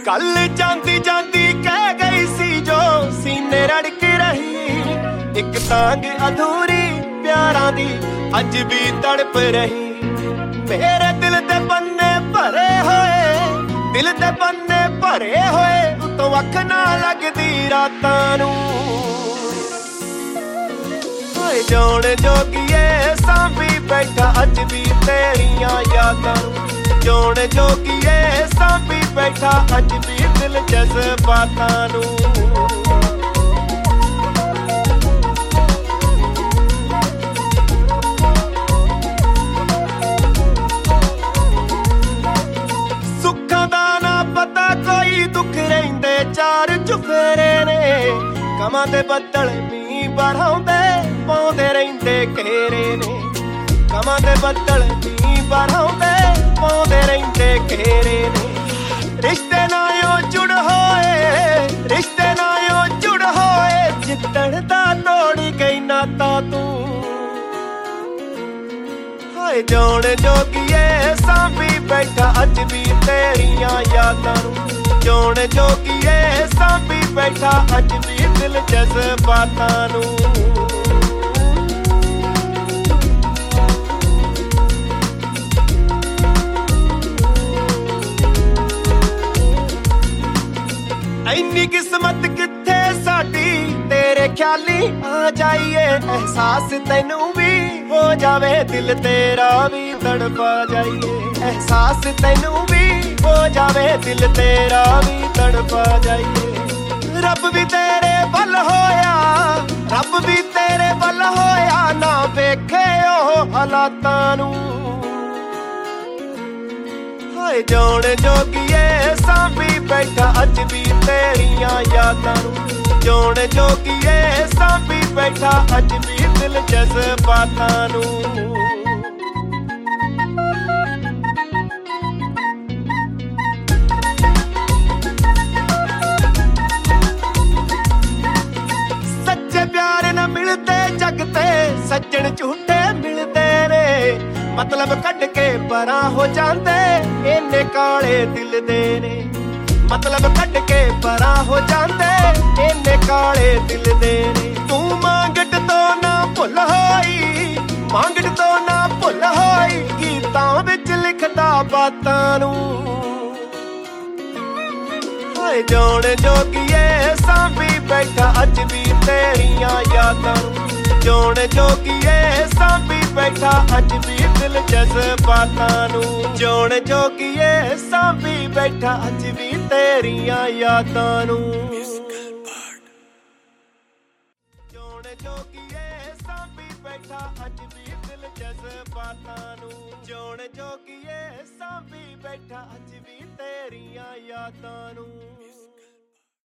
कल जांदी जांदी कह गई सी जो सीने रड़क रही, एक तांग अधूरी प्यारां दी अज भी तड़प रही। मेरे दिल दे पन्ने भरे होए, दिल दे पन्ने भरे होए, उतों अख ना लगदी रातां नूं। हाय जाण जोगीए सांभी बैठा अज भी तेरियां यादां नूं। जाण जोगीए सांभी बैठा अज भी दिल जज़्बातां नूं। चार चुफेरे ने कमां दे बदल मीं बरहाउंदे पाउंदे रहिंदे घेरे ने। कमां दे बदल मीं बरहाउंदे पाउंदे रहिंदे घेरे ने। रिश्ते नायो जुड़ होए, रिश्ते नायो जुड़ होए, जिद्दण दा तोड़ गई नाता तू। हाय जाण जोगीए सांभी बैठा अज भी तेरियां यादां नूं। जाण जोगीए सांभी बैठा अज भी दिल जज़्बातां नूं। इन्नी किस्मत कित्थे साडी तेरे ख्याली आ जाइए। एहसास तैनू भी हो जावे दिल तेरा भी तड़पा जाइए। एहसास तैनू भी हो जावे दिल तेरा भी तड़पा जाइए। रब भी तेरे बल होया, रब भी तेरे बल होया, ना वेखे ओह हालातां नूं। हाय जाण जोगीए सांभी बैठा अज भी तेरियां यादां नूं। जाण जोगीए सांभी बैठा अज भी दिल जज़्बातां नूं। सज्जन झूठे मिलते ने, मतलब कट के परां हो जांदे इन्ने काले दिल दे ने। मतलब कट के परां हो जांदे इन्ने काले दिल दे ने। तू मांगट तो ना भुल होई, मांगट तो ना भुल होई, गीतां विच लिखदा बातां नूं। हाय जाण जोगीए सांभी बैठा अज भी तेरियां यादां नूं। जाण जोगीए सांभी बैठा अज भी दिल जज़्बातां नूं। जाण जोगीए सांभी बैठा अज भी तेरियां यादां नूं। जाण जोगीए सांभी बैठा अज भी दिल जज़्बातां नूं। जाण जोगीए सांभी बैठा अज भी तेरियां यादां नूं।